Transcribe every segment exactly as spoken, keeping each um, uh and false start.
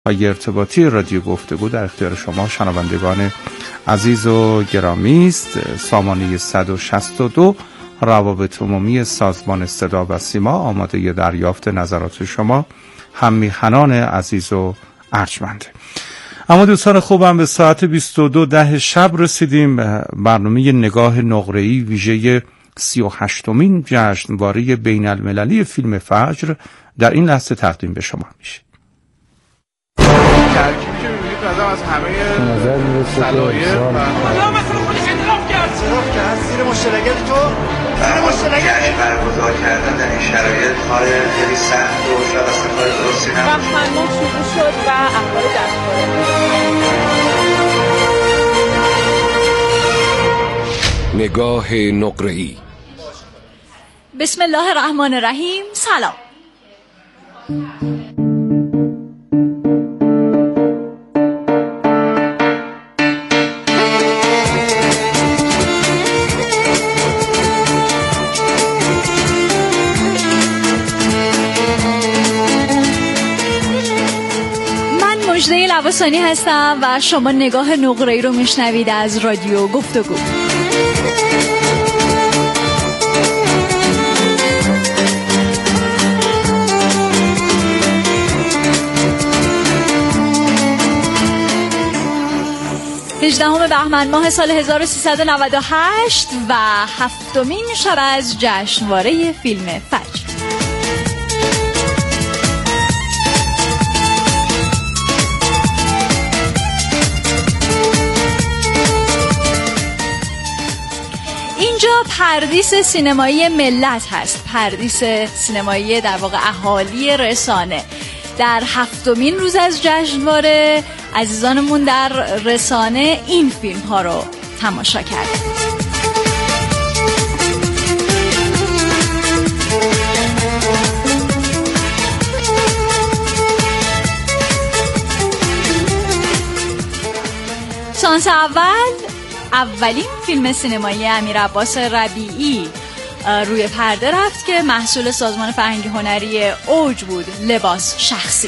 های ارتباطی رادیو گفتگو در اختیار شما شنوندگان عزیز و گرامی است. سامانه صد و شصت و دو روابط عمومی سازمان صدا و سیما آماده دریافت نظرات شما هم میهنان عزیز و ارجمند. اما دوستان خوبم، به ساعت بیست و دو ده شب رسیدیم. برنامه نگاه نقره‌ای ویژه سی و هشتمین جشنواره بین المللی فیلم فجر در این لحظه تقدیم به شما میشه. ترکیبی که می‌بینید قدم از همه صلاحیت و خدا مثل خودش انتخاب کرد انتخاب کرد زیر مشترکت تو برای مشترکت برگزار کردن در این شرایط کار خیلی سخت و شاید اصلا کار درستی نبود. فرمان شروع شد و اخبار دستواره. نگاه نقره‌ای. بسم الله الرحمن الرحیم. سلام. مجده لواسانی هستم و شما نگاه نقره‌ای رو میشنوید از رادیو گفتگو. هجدهم بهمن ماه سال هزار و سیصد و نود و هشت و هفتمین شب از جشنواره فیلم فجر. اینجا پردیس سینمایی ملت هست، پردیس سینمایی در واقع اهالی رسانه. در هفتمین روز از جشنواره عزیزانمون در رسانه این فیلم ها رو تماشا کردن. سانس اول اولین فیلم سینمایی امیرعباس ربیعی روی پرده رفت که محصول سازمان فرهنگی هنری اوج بود، لباس شخصی.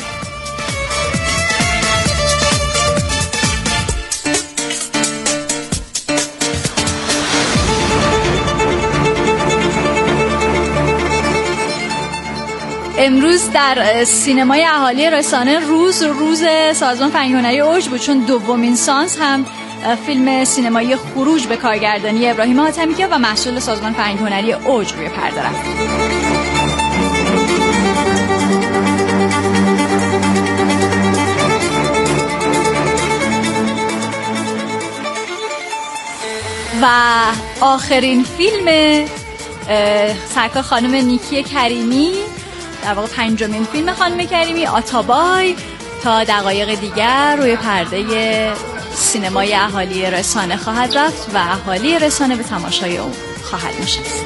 امروز در سینمای اهالی رسانه روز روز سازمان فرهنگی هنری اوج بود، چون دومین سانس هم فیلم سینمایی خروج به کارگردانی ابراهیم حاتمی که و محصول سازمان فرهنگی هنری اوج روی پرده رفت. و آخرین فیلم سرکار خانم نیکی کریمی، در واقع پنجمین فیلم خانم کریمی، آتابای، تا دقایق دیگر روی پرده سینمای اهالی رسانه خواهد رفت و اهالی رسانه به تماشای اون خواهد نشست.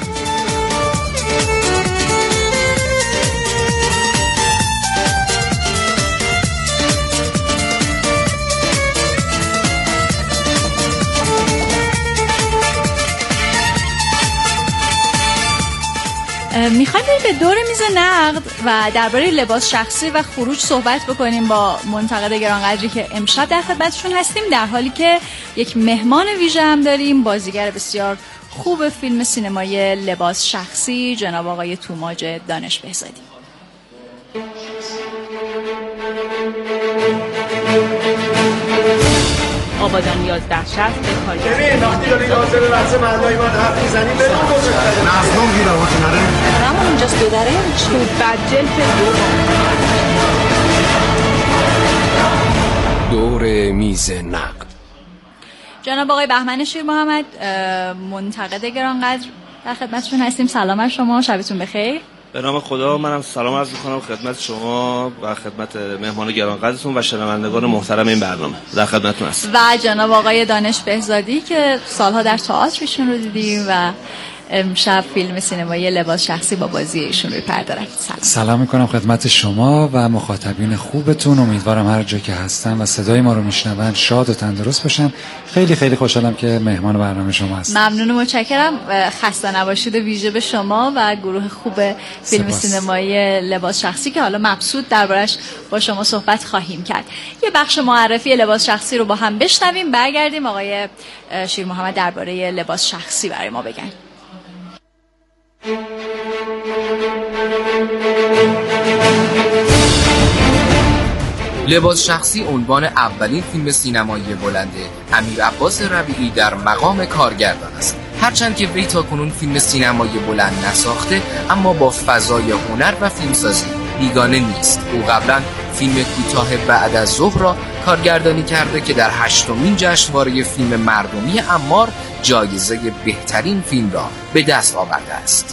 میخوایم بریم به دور میز نقد و درباره لباس شخصی و خروج صحبت بکنیم با منتقد گرانقدری که امشب در خدمتشون هستیم، در حالی که یک مهمان ویژه هم داریم، بازیگر بسیار خوب فیلم سینمایی لباس شخصی، جناب آقای توماج دانش بهزادی. آبادان یازده شصت به کاری. ببین وقتی داری حاضر بحث مردای من حرف میزنی بدون بزرگتره مظلوم گیر آقا کناره همون اینجاست داره چی؟ بدجل که دور میز نقد. جناب آقای بهمن شیر محمد، منتقد گرانقدر، در خدمتشون هستیم. سلام بر شما، شبتون بخیر. به نام خدا منم سلام عرض می‌کنم خدمت شما و خدمت مهمان گرانقدرتون و شنوندگان محترم این برنامه. در خدمتتون هستم. و جناب آقای دانش بهزادی که سالها در تئاتر ایشون رو دیدیم و امشب فیلم سینمایی لباس شخصی با بازی ایشون روی پرده رفت. سلام. سلام میکنم خدمت شما و مخاطبین خوبتون. امیدوارم هر جا که هستن و صدای ما رو میشنون شاد و تندرست باشن. خیلی خیلی خوشحالم که مهمان برنامه شما هستم. ممنون و متشکرم. خسته نباشید ویژه به شما و گروه خوب فیلم سپاس. سینمایی لباس شخصی که حالا مبسوط دربارش با شما صحبت خواهیم کرد. یه بخش معرفی لباس شخصی رو با هم بشنویم، برگردیم آقای شیر محمد درباره لباس شخصی برای ما بگن. لباس شخصی عنوان اولین فیلم سینمایی بلند امیر عباس ربیعی در مقام کارگردان است. هرچند که وی تاکنون فیلم سینمایی بلند نساخته، اما با فضای هنر و فیلمسازی بیگانه نیست. او قبلا فیلم کوتاه بعد از ظهر را کارگردانی کرده که در هشتمین جشنواره فیلم مردمی عمار جایزه بهترین فیلم را به دست آورده است.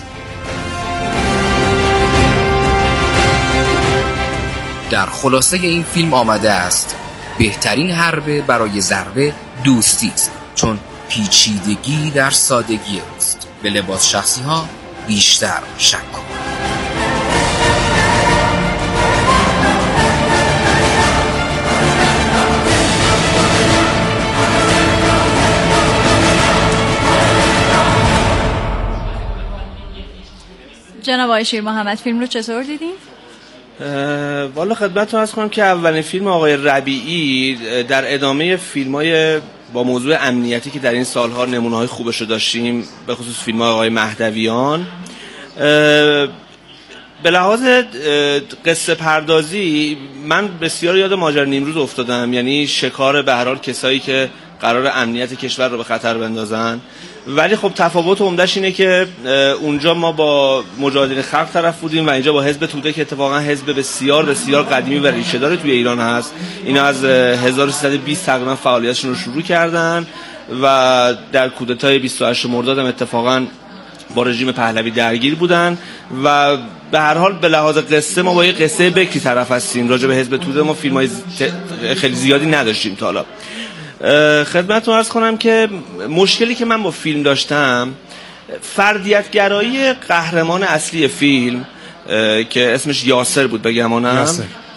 در خلاصه این فیلم آمده است: بهترین حربه برای ضربه دوستی است، چون پیچیدگی در سادگی است. به لباس شخصی ها بیشتر شک کن. جناب آقای شیر محمد فیلم رو چطور دیدین؟ والا خدمتتون عرض کنم که اولین فیلم آقای ربیعی در ادامه فیلم‌های با موضوع امنیتی که در این سالها نمونه‌های خوبش رو داشتیم، به خصوص فیلم آقای مهدویان، به لحاظ قصه پردازی من بسیار یاد ماجرا نیمروز افتادم. یعنی شکار به هر حال کسایی که قرار امنیت کشور رو به خطر بندازن، ولی خب تفاوت عمده‌اش اینه که اونجا ما با مجاهدین خلق طرف بودیم و اینجا با حزب توده که اتفاقا حزب بسیار بسیار قدیمی و ریشه‌دار توی ایران هست. اینا از هزار و سیصد و بیست تقریبا فعالیتشون رو شروع کردن و در کودتای بیست و هشت مرداد هم اتفاقا با رژیم پهلوی درگیر بودن و به هر حال به لحاظ قصه ما با یه قصه بکری طرف هستیم. راجع به حزب توده ما فیلم‌های خیلی زیادی نداشتیم تا حالا. خدمتتون عرض کنم که مشکلی که من با فیلم داشتم، فردیت گرایی قهرمان اصلی فیلم که اسمش یاسر بود بگمانم،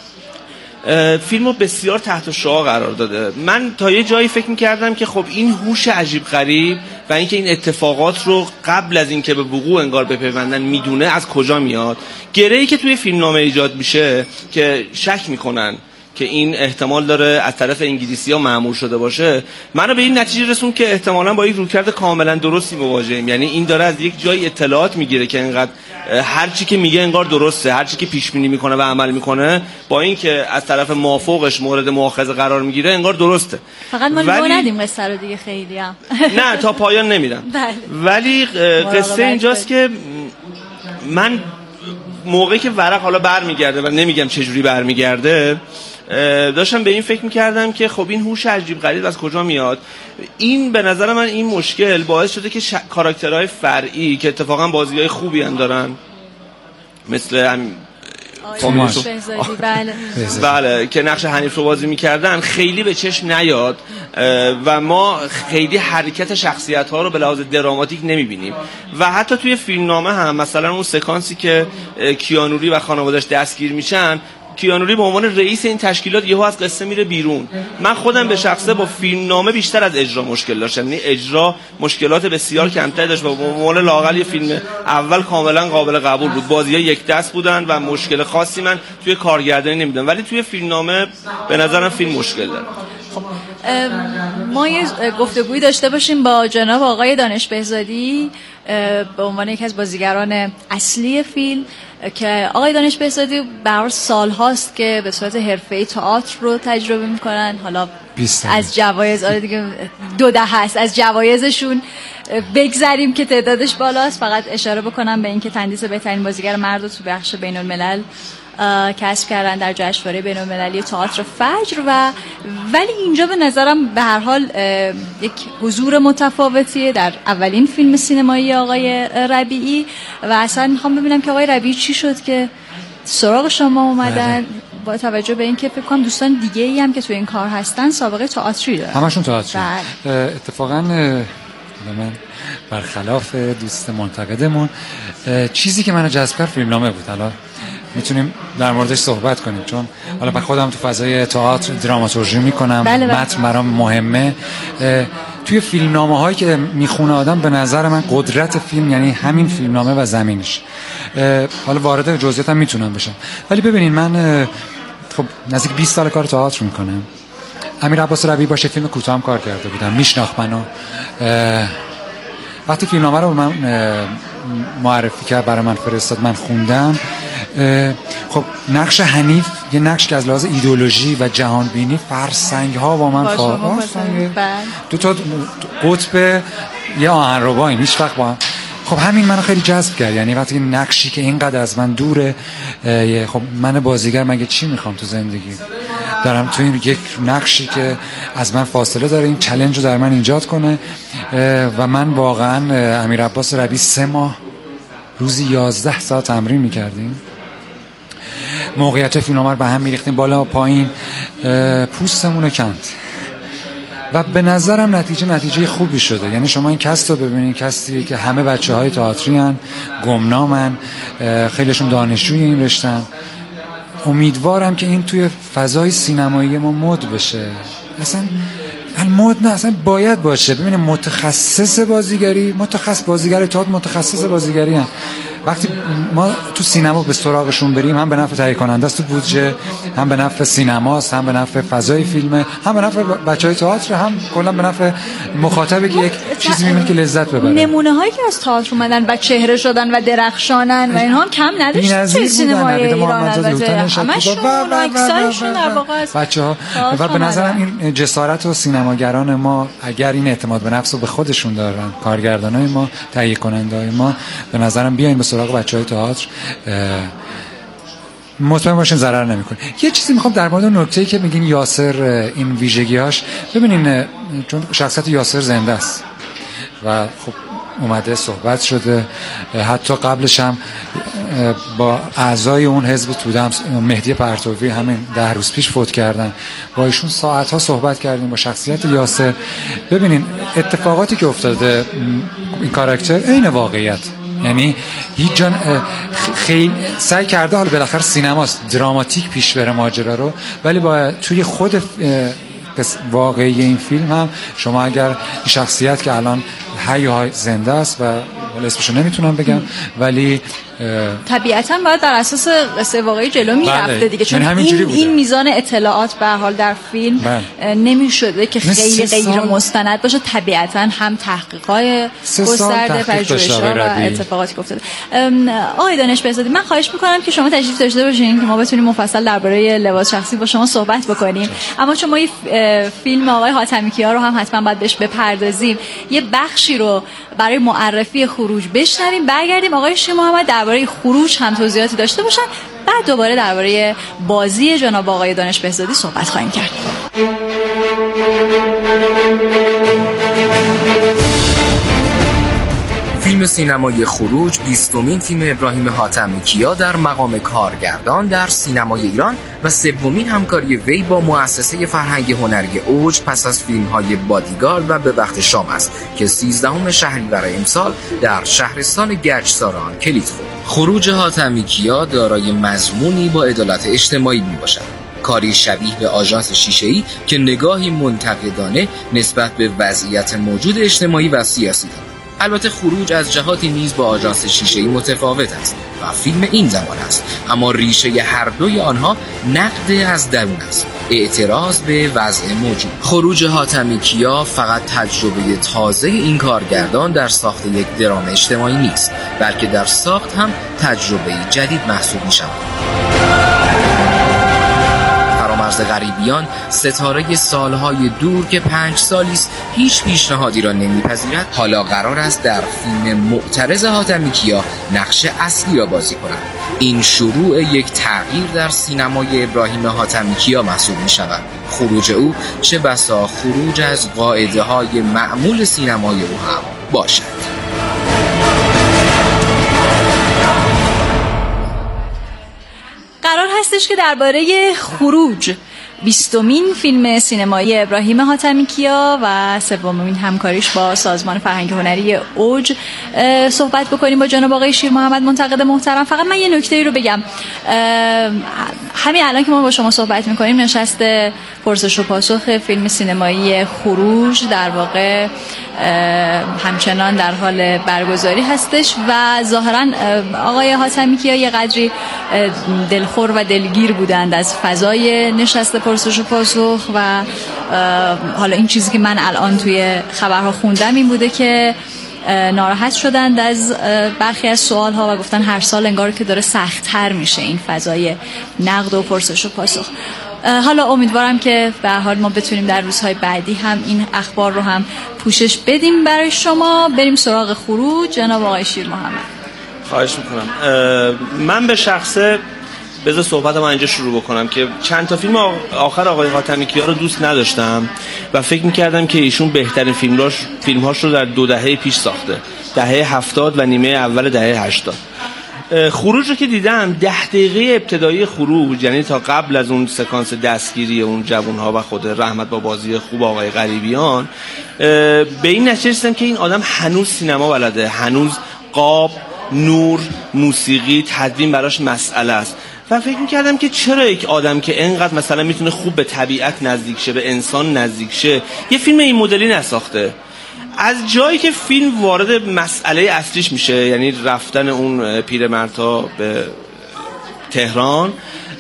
فیلمو بسیار تحت شعاع قرار داده. من تا یه جایی فکر می‌کردم که خب این هوش عجیب غریب و اینکه این اتفاقات رو قبل از اینکه به وقوع انگار بپیوندن میدونه از کجا میاد. گره‌ای که توی فیلمنامه ایجاد میشه که شک میکنن که این احتمال داره از طرف انگلیسی‌ها مأمور شده باشه، منو به این نتیجه رسون که احتمالاً با یک رویکرد کاملا درستی مواجهیم. یعنی این داره از یک جای اطلاعات میگیره که اینقدر هر چی که میگه انگار درسته، هر چی که پیش بینی میکنه و عمل میکنه با اینکه از طرف موافقش مورد مؤاخذه قرار میگیره انگار درسته. فقط ما ولی... ندیم قصه رو دیگه خیلی هم نه تا پایان نمیدم. ولی قصه اینجاست که من موقعی که ورق حالا برمیگرده و نمیگم چه جوری برمیگرده، داشتم به این فکر میکردم که خب این هوش عجیب غریب از کجا میاد. این به نظر من این مشکل باعث شده که ش... کاراکترهای فرعی که اتفاقا بازی‌های خوبی هم دارن، مثل هم فامیلش بله بله که نقش حنیف رو بازی میکردن، خیلی به چشم نیاد و ما خیلی حرکت شخصیت ها رو به لحاظ دراماتیک نمیبینیم. و حتی توی فیلمنامه هم مثلا اون سکانسی که کیانوری و خانواده‌اش دستگیر میشن، کیانوری به عنوان رئیس این تشکیلات یهو از قصه میره بیرون. من خودم به شخصه با فیلمنامه بیشتر از اجرا مشکل داشتم. یعنی اجرا مشکلات بسیار کمتری داشت و به عنوان لااقل یه فیلم اول کاملا قابل قبول بود. بازی‌ها یک دست بودن و مشکل خاصی من توی کارگردانی نمیدم، ولی توی فیلمنامه به نظرم فیلم مشکل داره. خب ما یه گفتگویی داشته باشیم با جناب آقای دانش بهزادی به عنوان یکی از بازیگران اصلی فیلم، که آقای دانش بهزادی برای سال هاست که به صورت حرفه‌ای تئاتر رو تجربه میکنن. حالا از جوایز آره دیگه دو ده هست، از جوایزشون بگذریم که تعدادش بالاست. فقط اشاره بکنم به اینکه تندیس بهترین بازیگر مرد رو تو بخش بین الملل کسب کردن در جشنواره بین المللی تئاتر فجر. و ولی اینجا به نظرم به هر حال یک حضور متفاوتیه در اولین فیلم سینمایی آقای ربیعی و اصلا میخوام ببینم که آقای ربیعی چی شد که سراغ شما اومدن، با توجه به اینکه فکر کنم دوستان دیگه ای هم که تو این کار هستن سابقه تئاتری دارن. همشون تئاتری. اتفاقا من برخلاف دوست منتقدمون چیزی که منو جذب کرد فیلمنامه بود. حالا میتونیم در موردش صحبت کنیم چون حالا من خودم تو فضای تئاتر دراماتورژی میکنم. بله بله. متن برام مهمه. توی فیلمنامه هایی که میخونه آدم به نظر من قدرت فیلم یعنی همین فیلمنامه و زمینش. حالا وارد جزئیات هم میتونم بشم ولی ببینین من خب نزدیک بیست سال کار تئاتر میکنم. امیر عباس ربیعی باشه فیلم کوتاه هم کار کرده بودم میشناخت منو. وقتی فیلمنامه رو من معرفی کرد برای من فرستاد من خوندم. خب نقش حنیف یه نقش که از لحاظ ایدئولوژی و جهان بینی فرسنگ ها با من فاصله دو تا قطب یه آهنرباییم هیچ وقت با هم. خب همین منو خیلی جذب کرد. یعنی وقتی نقشی که اینقدر از من دوره خب من بازیگر مگه چی میخوام تو زندگی دارم تو این یک نقشی که از من فاصله داره این چالش رو در من ایجاد کنه. و من واقعا امیر عباس ربیعی سه ماه روزی یازده ساعت تمرین میکردیم. موقعیت فیلمنامه رو به هم میریختیم بالا و پایین پوستمون رو کند و به نظرم نتیجه نتیجه خوبی شده. یعنی شما این کست رو ببینید کستی که همه بچه های تئاتری هن گمنامن خیلیشون دانشجوی این رشتن. امیدوارم که این توی فضای سینمایی ما مد بشه. اصلا مد نه اصلا باید باشه. ببینید متخصص بازیگری متخصص بازیگر تئاتر متخصص بازیگری هن. وقتی ما تو سینما به سراغشون بریم هم به نفع تهیه کننده است تو بودجه هم به نفع سینماست هم به نفع فضای فیلمه هم به نفع بچهای تئاتر هم کلا به نفع مخاطبی که یک چیزی میبینه که لذت ببره. نمونه هایی که از تئاتر اومدن و چهره شدن و درخشانن و اینها هم کم نداشت تو سینمای ایران البته همشون اکثرشون در واقع بچه‌ها و به نظرم این جسارت و سینماگران ما اگر این اعتماد به نفس رو به خودشون دارن کارگردانای ما تهیه کننده‌های ما به نظرم بیاین به سراغ بچهای تئاتر مطمئن باشین ضرر نمیکنه. یه چیزی میخوام در مورد نکته‌ای که میگین یاسر این ویژگی‌هاش ببینین چون شخصیت یاسر زنده است و خب اومده صحبت شده حتی قبلش هم با اعضای اون حزب توده مهدی پرتوی همین ده روز پیش فوت کردن با ایشون ساعت‌ها صحبت کردیم با شخصیت یاسر. ببینین اتفاقاتی که افتاده این کاراکتر عین واقعیت یعنی هیچ جان خیلی سعی کرده حالا بالاخره سینماست دراماتیک پیش بره ماجرا رو ولی با توی خود واقعی این فیلم هم شما اگر شخصیت که الان حی های زنده است و اسمشو نمیتونم بگم ولی طبیعتاً باید در اساس قصه واقعی جلو میرفته دیگه چون این, این میزان اطلاعات به حال در فیلم نمیشده که خیلی غیر مستند باشه. طبیعتاً هم تحقیقات گسترده پژوهش‌ها و اتفاقاتی که افتاده. آقای دانش بهزادی من خواهش میکنم که شما تشریف داشته باشین که ما بتونیم مفصل درباره لباس شخصی با شما صحبت بکنیم اما چون ما فیلم آقای حاتمی کیا رو هم حتما باید بهش بپردازیم یه بخشی رو برای معرفی خروج بشنویم برگردیم آقای شیما محمد درباره خروج هم توضیحاتی داشته باشن بعد دوباره درباره بازی جناب آقای دانش بهزادی صحبت خواهیم کرد. فیلم سینمایی خروج بیستمین فیلم ابراهیم حاتمی کیا در مقام کارگردان در سینمای ایران و سومین همکاری وی با مؤسسه فرهنگ هنری اوج پس از فیلم‌های بادیگارد و به وقت شام است که سیزدهم شهریور امسال در شهرستان گچسار آن کلید خورد. خروج حاتمی کیا دارای مضمونی با عدالت اجتماعی میباشد. کاری شبیه به آژانس شیشه‌ای که نگاهی منتقدانه نسبت به وضعیت موجود اجتماعی و سیاسی دارد. البته خروج از جهاتی نیز با آژانس شیشه‌ای متفاوت است و فیلم این زمان است اما ریشه هر دوی آنها نقد از درون است اعتراض به وضع موجود. خروج حاتمی کیا فقط تجربه تازه این کارگردان در ساخت یک درام اجتماعی نیست بلکه در ساخت هم تجربه جدید محسوب می شود. فرامرز غریبیان ستاره سالهای دور که پنج سالی است هیچ پیشنهادی را نمیپذیرد حالا قرار است در فیلم معترض حاتمی کیا نقش اصلی را بازی کند. این شروع یک تغییر در سینمای ابراهیم حاتمی کیا محسوب می شود. خروج او چه بسا خروج از قاعده های معمول سینمای او هم باشد. قرار هستش که درباره خروج بیستمین فیلم سینمایی ابراهیم حاتمیکیا و سومین همکاریش با سازمان فرهنگ هنری اوج صحبت بکنیم با جناب آقای شیر محمد منتقد محترم. فقط من یه نکته ای رو بگم. همین الان که ما با شما صحبت میکنیم نشست پرسش و پاسخ فیلم سینمایی خروج در واقع همچنان در حال برگزاری هستش و ظاهرا آقای حاتمیکیا یه قدری دلخور و دلگیر بودند از فضای نشست پرسش و پاسخ و حالا این چیزی که من الان توی خبرها خوندم این بوده که ناراحت شدند از برخی از سوالها و گفتن هر سال انگار که داره سخت‌تر میشه این فضای نقد و پرسش و پاسخ. حالا امیدوارم که به هر حال ما بتونیم در روزهای بعدی هم این اخبار رو هم پوشش بدیم برای شما. بریم سراغ خروج. جناب آقای شیر محمد. خواهش میکنم. من به شخصه بذار صحبتم اینجا شروع بکنم که چند تا فیلم آخر آقای حاتمیکیا رو دوست نداشتم و فکر میکردم که ایشون بهترین فیلماش فیلمهاش رو در دو دهه پیش ساخته، دهه هفتاد و نیمه اول دهه هشتاد. خروج رو که دیدم ده دقیقه ابتدایی خروج، یعنی تا قبل از اون سکانس دستگیری اون جوانها و خود رحمت با بازی خوب آقای غریبیان، به این نتیجه رسیدم که این آدم هنوز سینما بلده، هنوز قاب، نور، موسیقی، تدوین براش مسئله است و فکر می‌کردم که چرا یک آدم که اینقدر مثلا میتونه خوب به طبیعت نزدیک شه، به انسان نزدیک شه، یه فیلم این مدلی نساخته. از جایی که فیلم وارد مسئله اصلیش میشه، یعنی رفتن اون پیرمردها به تهران،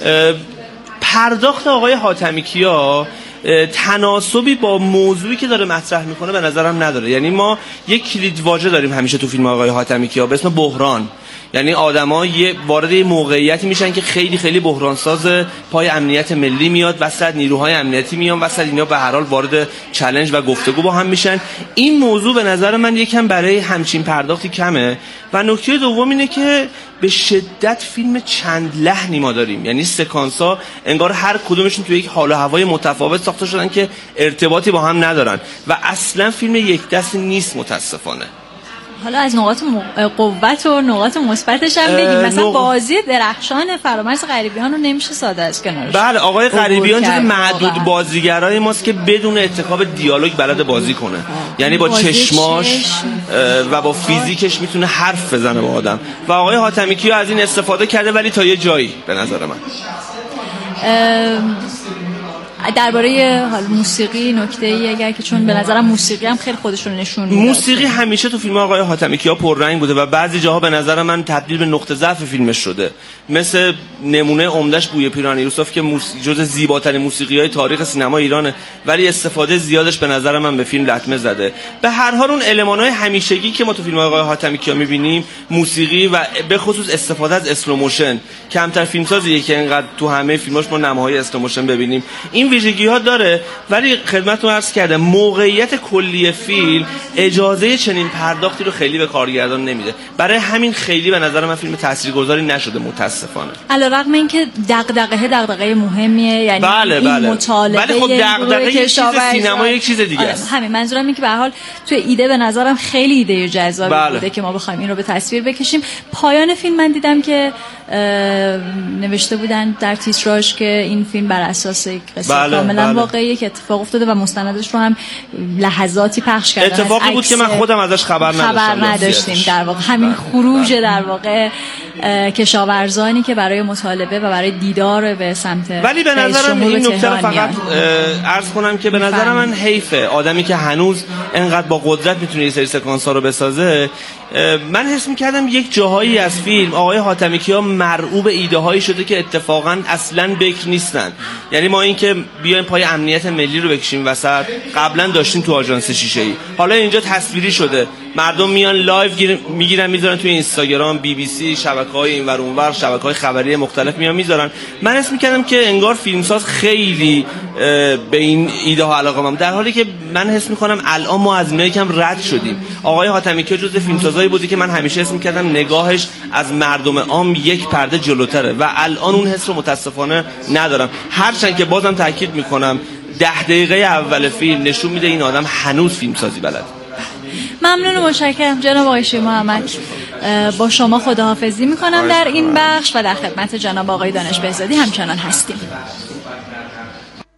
پرداخت آقای حاتمیکیا تناسبی با موضوعی که داره مطرح میکنه به نظرم نداره. یعنی ما یک کلید واژه داریم همیشه تو فیلم آقای حاتمیکیا به اسم بحران. یعنی آدما یه وارد یه موقعیتی میشن که خیلی خیلی بحران ساز، پای امنیت ملی میاد وسط، نیروهای امنیتی میان وسط، اینا به هر حال وارد چالش و گفتگو با هم میشن. این موضوع به نظر من یکم برای همچین پرداختی کمه. و نکته دوم اینه که به شدت فیلم چند لحنی ما داریم، یعنی سکانس‌ها انگار هر کدومشون توی یک حال و هوای متفاوت ساخته شدن که ارتباطی با هم ندارن و اصلا فیلم یک دست نیست متاسفانه. حالا از نقاط قوت و نقاط مثبتش هم بگیم. مثلا نق... بازی درخشان فرامرز غریبیان رو نمیشه ساده از کنارش. بله، آقای غریبیان جز معدود بازیگرای ماست که بدون اتکاب دیالوگ بلد بازی کنه. یعنی با چشماش و با فیزیکش میتونه حرف بزنه با آدم و آقای حاتمیکیا از این استفاده کرده، ولی تا یه جایی به نظر من. درباره حال موسیقی نکته‌ای اگر که چون به نظرم موسیقی هم خیلی خودش رو نشون میده. موسیقی همیشه تو فیلم آقای حاتمیکیا پررنگ بوده و بعضی جاها به نظر من تبدیل به نقطه ضعف فیلمش شده. مثل نمونه عمدش بوی پیران یوسف که موسیقی جزو زیباترین موسیقی‌های تاریخ سینما ایرانه، ولی استفاده زیادش به نظر من به فیلم لطمه زده. به هر حال اون المان‌های همیشگی که ما تو فیلم آقای حاتمیکیا می‌بینیم، موسیقی و به خصوص استفاده از اسلو موشن، کمتر فیلمسازیه که اینقدر تو همه فیلماش ما نماهای اسلو موشن ببینیم. این ویژگی ها داره، ولی خدمتتون عرض کردم موقعیت کلی فیلم اجازه چنین پرداختی رو خیلی به کارگردان نمیده. برای همین خیلی به نظر من فیلم تاثیرگذاری نشده متاسفانه. علیرغم اینکه دغدغه دغدغه مهمیه، یعنی بله این بله. مطالبه ولی خب دغدغه یک چیز، سینما یک چیز دیگه است. همین منظورم اینه که به هر حال تو ایده به نظرم خیلی ایده جذابی بله. بوده که ما بخوایم این رو به تصویر بکشیم. پایان فیلم من دیدم که نوشته بودن در تیتراژ که این فیلم بر اساس یک قصه بله، کاملا بله. واقعیه که اتفاق افتاده و مستندش رو هم لحظاتی پخش کردن. اتفاقی بود که من خودم ازش خبر نداشتم. خبر نداشتیم در واقع. همین خروج در واقع کشاورزانی که برای مطالبه و برای دیدار به سمت، ولی به نظر من این نکته رو فقط عرض کنم که به نظر من حیفه آدمی که هنوز انقدر با قدرت میتونه یه سری سکانس‌ها رو بسازه. من حس می‌کردم یک جاهایی از فیلم آقای حاتمیکیا مرعوب ایده هایی شده که اتفاقا اصلا بکر نیستن. یعنی ما این که بیایم پای امنیت ملی رو بکشیم وسط، قبلا داشتیم تو آژانس شیشه‌ای، حالا اینجا تصویری شده، مردم میان لایو میگیرن میذارن توی اینستاگرام، بی بی سی، شبکه‌های اینور اونور، شبکه‌های خبری مختلف میان میذارن. من حس می‌کردم که انگار فیلمساز خیلی به این ایده ها علاقه‌مند، در حالی که من حس می‌کنم الان ما از اینا یکم رد شدیم. آقای حاتمیکیا جزو فیلمسازایی بودی که من همیشه حس می‌کردم نگاهش از مردم عام یک پرده جلوتره و الان اون حس رو متاسفانه ندارم. هرچند که بازم تاکید می‌کنم ده دقیقه اول فیلم نشون میده این آدم هنوز فیلمسازی بلده. ممنون و متشکرم جناب آقای شیر محمد. با شما خداحافظی میکنم در این بخش و در خدمت جناب آقای دانش بهزادی همچنان هستیم.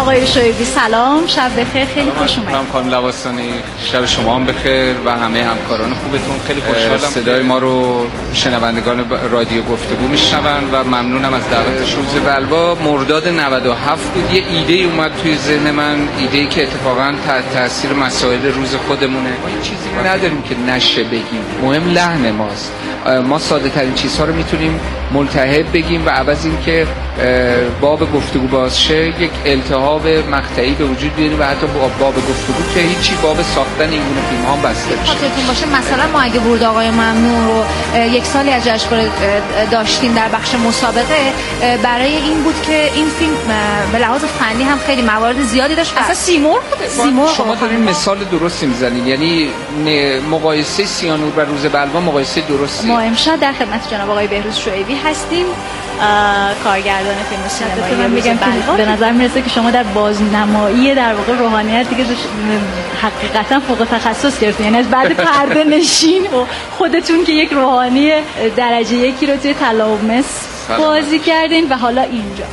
آقای شایبی سلام، شب بخیر، خیلی خوش اومدید. سلام خانم لواسانی، شب شما هم بخیر و همه همکاران خوبتون. خیلی خوشحالم صدای ما رو شنوندگان رادیو گفتگو میشنون و ممنونم از دعوتشون. روز بلوا مرداد نود و هفت بود. یه ایده اومد توی ذهن من، ایده‌ای که اتفاقا تحت تاثیر مسائل روز خودمونه. ما این چیزی رو نداریم که نشه بگیم، مهم لحن ماست. ما ساده ترین چیزها رو میتونیم ملتهب بگیم و عوض این که باب گفتگو باز شه یک التهاب مقطعی به وجود بیاریم و حتی باب گفتگو که هیچی باب ساختن این گونه فیلم ها بسته بشه. خاطرتون باشه مثلا ما اگه ورود آقای ممنون رو یک سالی از جشنواره داشتیم در بخش مسابقه، برای این بود که این فیلم به لحاظ فنی هم خیلی موارد زیادی داشت. اصلا سیمور بوده. سیمور شما دارین مثال درستی میزنید، یعنی مقایسه سیانور و روز بلوا مقایسه درستی. ما امشب در خدمت جناب آقای بهروز شعیبی هستیم، کارگردان فیلم سینمایی. من میگم به نظر میرسه که شما در بازنمایی در واقع روحانیت دیگه حقیقتا فوق تخصص گرفتین، یعنی از بعد پرده نشین و خودتون که یک روحانی درجه یکی رو توی طلا و مس بازی کردین و حالا اینجا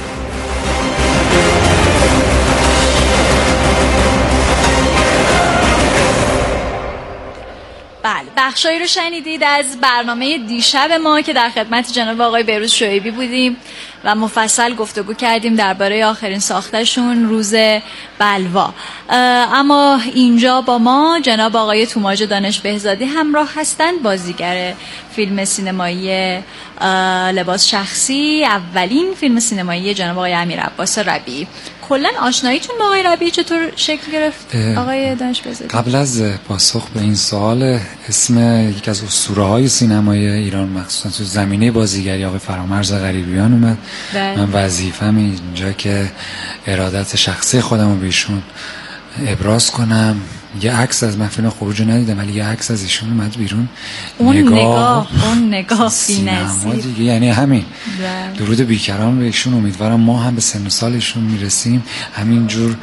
بله بخشایی رو شنیدید از برنامه دیشب ما که در خدمت جناب آقای بهروز شعیبی بودیم و مفصل گفتگو کردیم درباره آخرین ساختشون روز بلوا. اما اینجا با ما جناب آقای توماج دانش بهزادی همراه هستند، بازیگر فیلم سینمایی لباس شخصی، اولین فیلم سینمایی جناب آقای امیر عباس ربیعی. کلا آشناییتون با آقای ربیعی چطور شکل گرفت آقای دانش بهزادی؟ قبل از پاسخ به این سوال، اسم یک از اسطوره‌های سینمای ایران مخصوصا تو زمینه بازیگری آقای فرامرز غریبیان اومد. ده. من وظیفه‌م اینجا که ارادت شخصی خودم رو به ایشون ابراز کنم. یه عکس از محفل خروج ندیدم ولی یه عکس از ایشون اومد بیرون. اون نگاه, نگاه اون نگاه بی‌نظیر دیگه، یعنی همین ده. درود بیکران به ایشون. امیدوارم ما هم به سن و سالشون میرسیم همینجور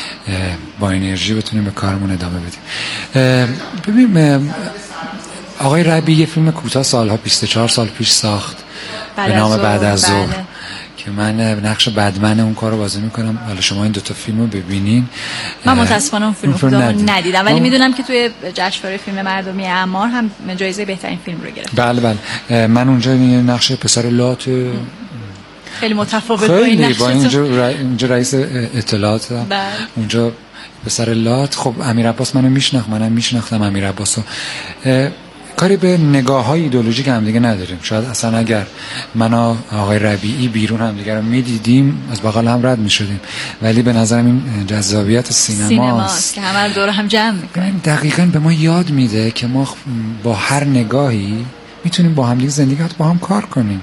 با انرژی بتونیم به کارمون ادامه بدیم. ببین آقای ربیعی یه فیلم کوتاه سالها بیست و چهار سال پیش ساخت به نام بعد از ظهر که من نقش بدمن اون کارو بازی میکنم. حالا شما این دو تا فیلمو ببینین. من متاسفانه اون فیلمو فیلم ندیدم ولی میدونم که توی جشنواره فیلم مردمی اعمار هم جایزه بهترین فیلم رو گرفت. بله بله من اونجا نقش پسر لات خیلی متفاوت با این نقش. با اینجا اینجا رئیس اطلاعات اونجا پسر لات. خب امیر عباس منو میشناخت، منم میشناختم امیر عباسو. کاری به نگاه های ایدئولوژیک هم دیگه نداریم. شاید اصلا اگر من و آقای ربیعی بیرون هم دیگه رو میدیدیم از بغل هم رد میشدیم، ولی به نظرم این جذابیت سینماست سینماست که همه دور هم جمع میکنه. دقیقاً به ما یاد میده که ما با هر نگاهی میتونیم با هم دیگه زندگی با هم کار کنیم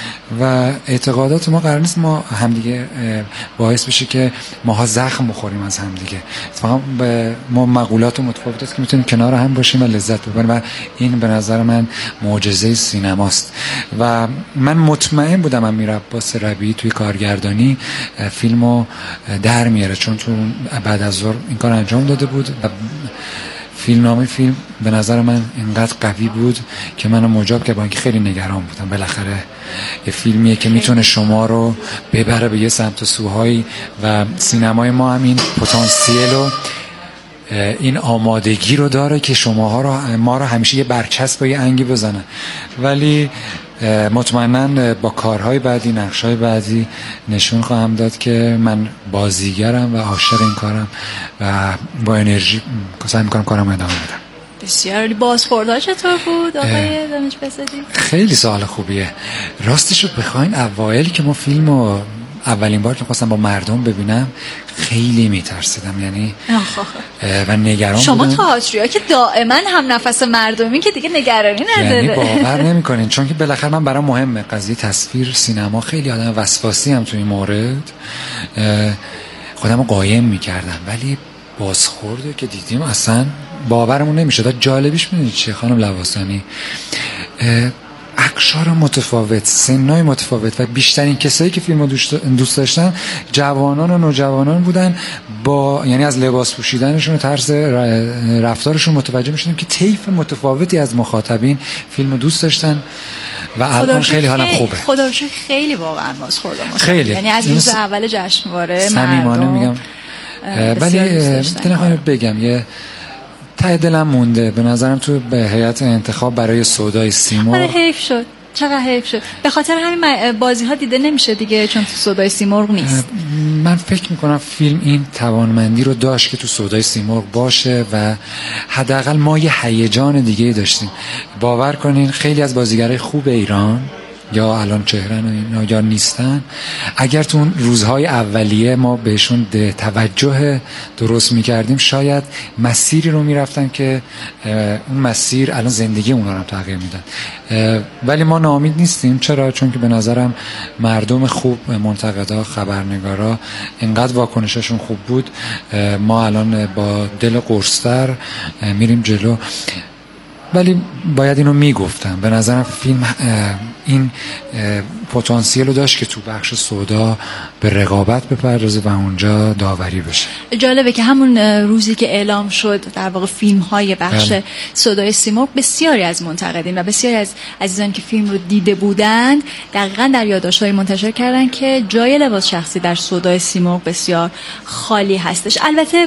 و اعتقادات ما قرار نیست ما همدیگه باعث بشه که ماها زخم بخوریم از همدیگه. اتفاقا ما مقولات متفاوت است که میتونیم کنار هم باشیم و لذت ببریم و این به نظر من معجزه سینماست. و من مطمئن بودم امیر عباس ربیعی توی کارگردانی فیلمو در میاره، چون تو بعد از ظهر این کار انجام داده بود. فیلمنامه فیلم به نظر من اینقدر قوی بود که منو مجاب که با اینکه خیلی نگران بودم. بالاخره یه فیلمیه که میتونه شما رو ببره به یه سمت و سوهایی و سینمای ما هم این پتانسیل و این آمادگی رو داره که شماها رو ما رو همیشه یه برچسب و یه انگی بزنه. ولی مطمئناً با کارهای بعدی، نقشهای بعدی نشون خواهم داد که من بازیگرم و عاشق این کارم و با انرژی سعی می‌کنم کارم ادامه بدم. بسیار. بازخوردها چطور بود آقای دانش بهزادی؟ خیلی سوال خوبیه. راستش رو بخواین اوایل که ما فیلمو اولین بار که خواستم با مردم ببینم خیلی میترسیدم، یعنی و نگران شما بودم. شما تئاتریا که دائما هم نفس مردمی که دیگه نگرانی نداره. یعنی باور نمی‌کنین، چون که بالاخره من برام مهمه قضیه تصویر سینما. خیلی آدم وسواسی هم تو این مورد خودمو قایم می‌کردم، ولی بازخورده که دیدیم اصلا باورمون نمیشه. تا جالبیش میدونید چیه خانم لواسانی؟ اقشار متفاوت، سنای متفاوت و بیشترین کسایی که فیلمو دوست داشتن جوانان و نوجوانان بودن. با یعنی از لباس پوشیدنشون و طرز رفتارشون متوجه میشدیم که طیف متفاوتی از مخاطبین فیلمو دوست داشتن و الان خیلی حالم خوبه. خدا رو شکر خیلی واقعا بازخوردم. خیلی. یعنی از روز اول جشنواره صمیمانه میگم ولی میتونم بگم یه ته دلم مونده به نظرم تو به هیئت انتخاب برای سودای سیمرغ. آره حیف شد، چقدر حیف شد. به خاطر همین بازی ها دیده نمیشه دیگه، چون تو سودای سیمرغ نیست. من فکر میکنم فیلم این توانمندی رو داشت که تو سودای سیمرغ باشه و حداقل ما یه هیجان دیگه داشتیم. باور کنین خیلی از بازیگرای خوب ایران یا الان چهرن و اینا یا نیستن، اگر تو اون روزهای اولیه ما بهشون توجه درست میکردیم شاید مسیری رو میرفتن که اون مسیر الان زندگی اونا رو تغییر میدن. ولی ما ناامید نیستیم. چرا؟ چون که به نظرم مردم خوب، منتقدا، خبرنگارا اینقدر واکنششون خوب بود، ما الان با دل قرص‌تر میریم جلو. ولی باید اینو میگفتم، به نظرم فیلم این پتانسیل رو داشت که تو بخش سودا به رقابت بپردازه و اونجا داوری بشه. جالبه که همون روزی که اعلام شد در واقع فیلم های بخش سودای سیمرغ، بسیاری از منتقدین و بسیاری از عزیزان که فیلم رو دیده بودند دقیقاً در یادداشت‌های منتشر کردن که جای لباس شخصی در سودای سیمرغ بسیار خالی هستش. البته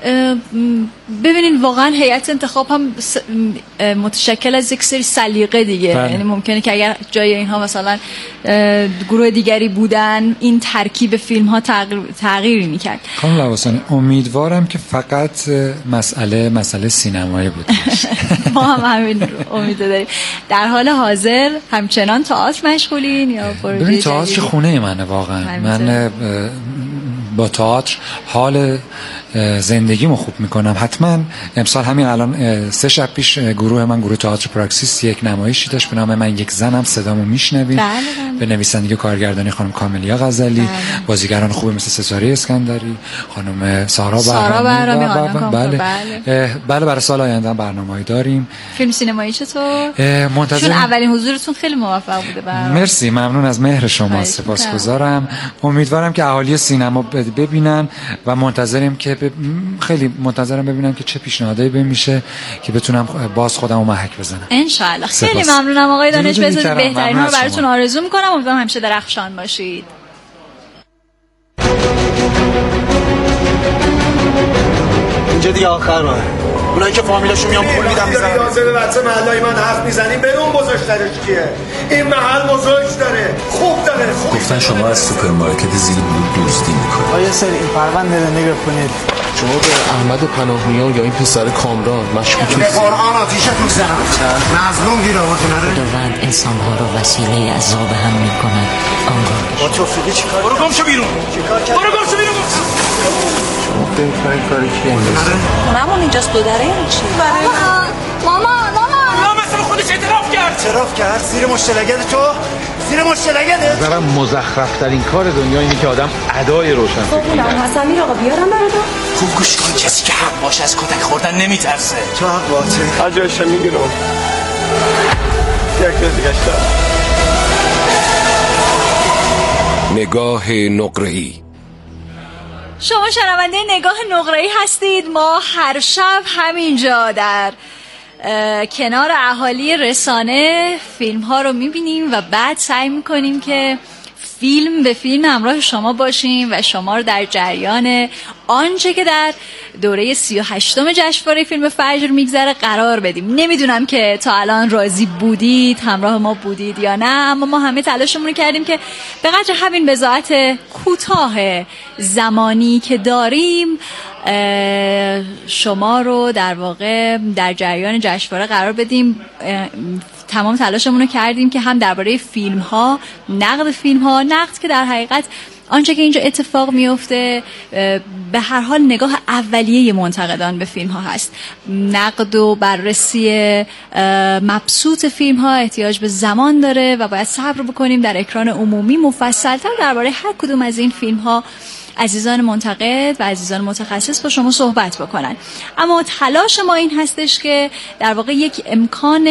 ببینین واقعاً هیئت انتخاب هم متشکل از یک سری سلیقه دیگه، یعنی ممکنه که اگر جای اینها مثلا گروه دیگری بودن این ترکیب فیلم ها تغییر تغییری میکرد. خانم لواسانی امیدوارم که فقط مسئله مسئله سینمایی بود. ما هم همین امید داریم. در حال حاضر همچنان تئاتر مشغولین یا پروژه؟ ببین تئاتر خونه منه واقعا. من با تئاتر حال زندگیمو خوب میکنم. حتما امسال همین الان سه شب پیش گروه من، گروه تئاتر پراکسیس، یک نمایشی داشت به نام من یک زنم، صدامو میشنوید. بله بله. به نویسندگی کارگردانی خانم کاملیا غزالی، بله. بازیگران خوب مثل ستاره اسکندری، خانم سارا بهرامی. بله بله بله. برای سال آینده برنامه‌ای داریم. فیلم سینمایی چطور؟ منتظر. چون اولین حضورتون خیلی موفق بوده. برای مرسی، ممنون از مهر شما، سپاسگزارم. امیدوارم که اهالی سینما ببینن و منتظریم که ب... خیلی منتظرم ببینم که چه پیشنهادایی بمیشه که بتونم باز خودمو محک بزنم ان شاء الله. خیلی ممنونم آقای دانش بهزادی، بهترین ها براتون آرزو میکنم. امیدوارم همیشه درخشان باشید. اینجا دیگه آخر راه. اونایی که فامیلاشون میان پول میدن میزنن. یازده به بچه محلای من حرف میزنیم، بدون بزرگترش کیه؟ این محل بزرگ داره، خوب داره. خوب گفتن شما از سوپرمارکت زیر بلوک دزدی میکنید. آیا سر این پرونده رو نگاه کنید. شما به احمد پناهیان یا این پسر کامران مشکوکید؟ به قرآن آتیشت میزنم. مظلوم گیر آورد نره. خداوند انسان‌ها رو وسیله عذاب هم میکنن. آنگاه با توفیقی چیکار؟ برو گم شو بیرون. چیکار کرد؟ برو گم شو بیرون. شما این کاری کی انجام؟ خونمون اینجاست، دو دره این چی؟ برای مامان مامان لا مثل خودش اعتراف کرد. اعتراف کرد؟ زیر مشتلگد تو؟ زیر مشتلگده؟ نظرم مزخرف‌ترین کار دنیا اینه که آدم ادای روشن فکری داره. حسن میر آقا بیارم برات. خوب گوش کن، کسی که حق باشه از کتک خوردن نمیترسه. تو حق باشه. هر جایشم میگیرم. یک روز دیگه نگاه نقره‌ای. شما شنونده نگاه نقره‌ای هستید. ما هر شب همینجا در کنار اهالی رسانه فیلم ها رو میبینیم و بعد سعی میکنیم که فیلم به فیلم همراه شما باشیم و شما رو در جریان آنچه که در دوره سی و هشتم جشنواره فیلم فجر میگذره قرار بدیم. نمیدونم که تا الان راضی بودید، همراه ما بودید یا نه، اما ما همه تلاشمون رو کردیم که به قدر همین بضاعت کوتاه زمانی که داریم شما رو در واقع در جریان جشنواره قرار بدیم. تمام تلاشمون رو کردیم که هم درباره فیلم ها، نقد فیلم ها، نقد که در حقیقت آنچه که اینجا اتفاق میفته به هر حال نگاه اولیه منتقدان به فیلم ها هست. نقد و بررسی مبسوط فیلم ها احتیاج به زمان داره و باید صبر بکنیم در اکران عمومی مفصل‌تر درباره هر کدوم از این فیلم ها عزیزان منتقد و عزیزان متخصص با شما صحبت بکنن. اما تلاش ما این هستش که در واقع یک امکان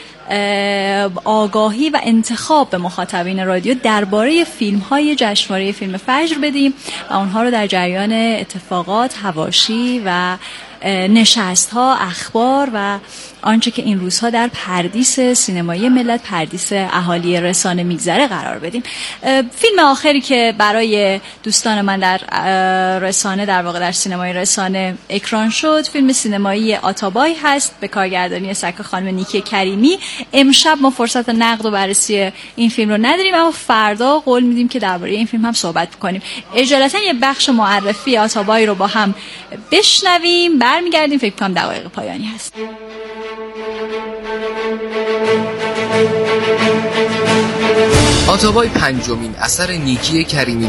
آگاهی و انتخاب به مخاطبین رادیو درباره فیلم‌های جشنواره فیلم فجر بدیم و اونها رو در جریان اتفاقات، حواشی و نشست‌ها، اخبار و آنچه که این روزها در پردیس سینمایی ملت، پردیس اهالی رسانه میگذره قرار بدیم. فیلم آخری که برای دوستان من در رسانه، در واقع در سینمای رسانه اکران شد، فیلم سینمایی آتابای هست به کارگردانی سرکار خانم نیکی کریمی. امشب ما فرصت نقد و بررسی این فیلم رو نداریم، اما فردا قول میدیم که درباره این فیلم هم صحبت بکنیم. اجالتا یه بخش معرفی آتابای رو با هم بشنویم، برمیگردیم. فکر کنم دقایق پایانی هست. آتابای پنجمین اثر نیکی کریمی